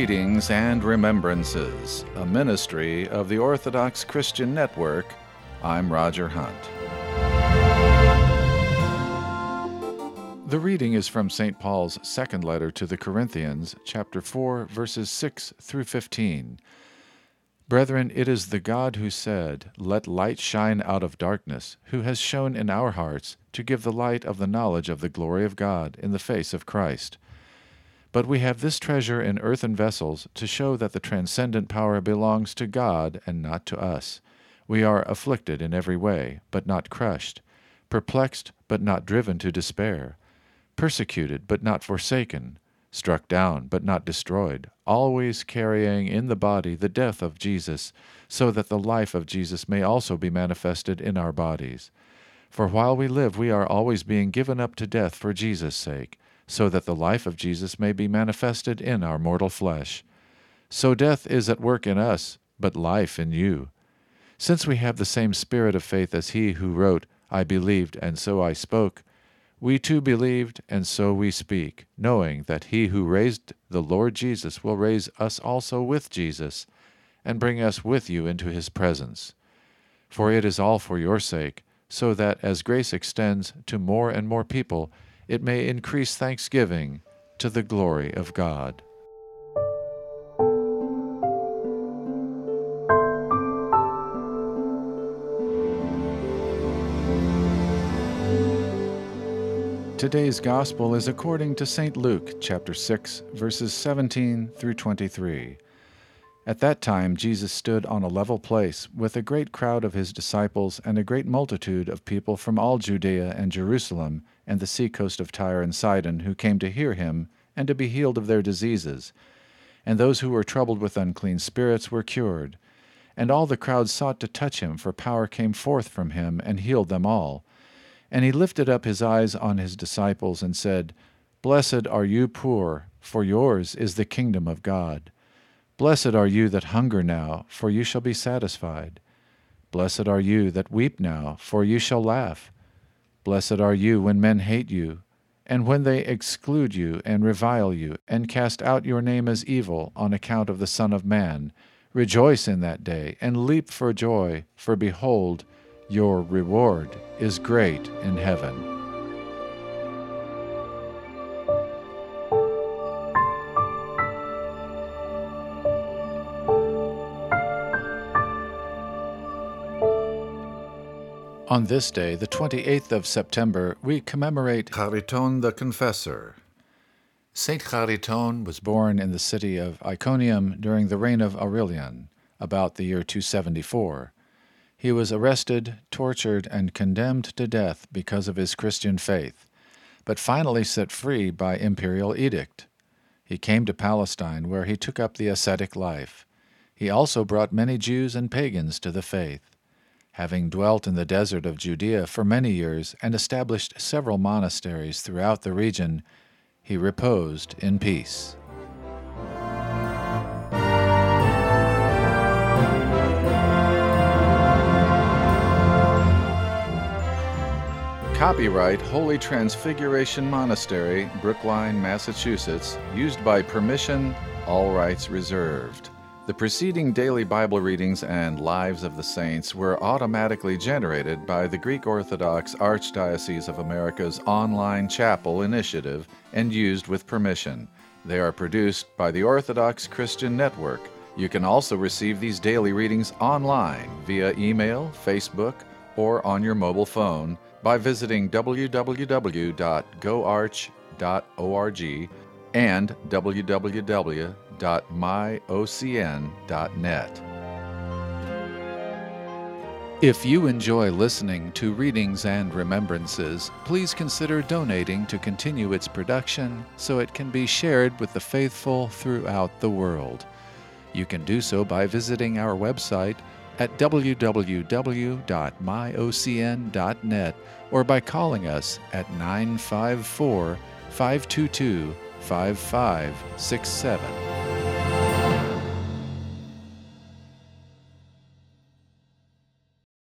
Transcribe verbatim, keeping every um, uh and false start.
Readings and Remembrances, a ministry of the Orthodox Christian Network. I'm Roger Hunt. The reading is from Saint Paul's second letter to the Corinthians, chapter four, verses six through fifteen. Brethren, it is the God who said, "Let light shine out of darkness," who has shown in our hearts to give the light of the knowledge of the glory of God in the face of Christ. But we have this treasure in earthen vessels to show that the transcendent power belongs to God and not to us. We are afflicted in every way, but not crushed, perplexed, but not driven to despair, persecuted, but not forsaken, struck down, but not destroyed, always carrying in the body the death of Jesus, so that the life of Jesus may also be manifested in our bodies. For while we live, we are always being given up to death for Jesus' sake, so that the life of Jesus may be manifested in our mortal flesh. So death is at work in us, but life in you. Since we have the same spirit of faith as he who wrote, "I believed, and so I spoke," we too believed, and so we speak, knowing that he who raised the Lord Jesus will raise us also with Jesus, and bring us with you into his presence. For it is all for your sake, so that as grace extends to more and more people, it may increase thanksgiving to the glory of God. Today's Gospel is according to Saint Luke, chapter six, verses seventeen through twenty-three. At that time Jesus stood on a level place with a great crowd of his disciples and a great multitude of people from all Judea and Jerusalem and the seacoast of Tyre and Sidon, who came to hear him and to be healed of their diseases. And those who were troubled with unclean spirits were cured. And all the crowd sought to touch him, for power came forth from him and healed them all. And he lifted up his eyes on his disciples and said, "Blessed are you poor, for yours is the kingdom of God. Blessed are you that hunger now, for you shall be satisfied. Blessed are you that weep now, for you shall laugh. Blessed are you when men hate you, and when they exclude you and revile you, and cast out your name as evil on account of the Son of Man. Rejoice in that day, and leap for joy, for behold, your reward is great in heaven." On this day, the twenty-eighth of September, we commemorate Chariton the Confessor. Saint Chariton was born in the city of Iconium during the reign of Aurelian, about the year two seventy-four. He was arrested, tortured, and condemned to death because of his Christian faith, but finally set free by imperial edict. He came to Palestine, where he took up the ascetic life. He also brought many Jews and pagans to the faith. Having dwelt in the desert of Judea for many years and established several monasteries throughout the region, he reposed in peace. Copyright Holy Transfiguration Monastery, Brookline, Massachusetts, used by permission, all rights reserved. The preceding daily Bible readings and Lives of the Saints were automatically generated by the Greek Orthodox Archdiocese of America's online chapel initiative and used with permission. They are produced by the Orthodox Christian Network. You can also receive these daily readings online via email, Facebook, or on your mobile phone by visiting w w w dot go arch dot org and w w w dot my o c n dot net. If you enjoy listening to Readings and Remembrances, please consider donating to continue its production so it can be shared with the faithful throughout the world. You can do so by visiting our website at w w w dot my o c n dot net or by calling us at nine five four, five two two, five five six seven.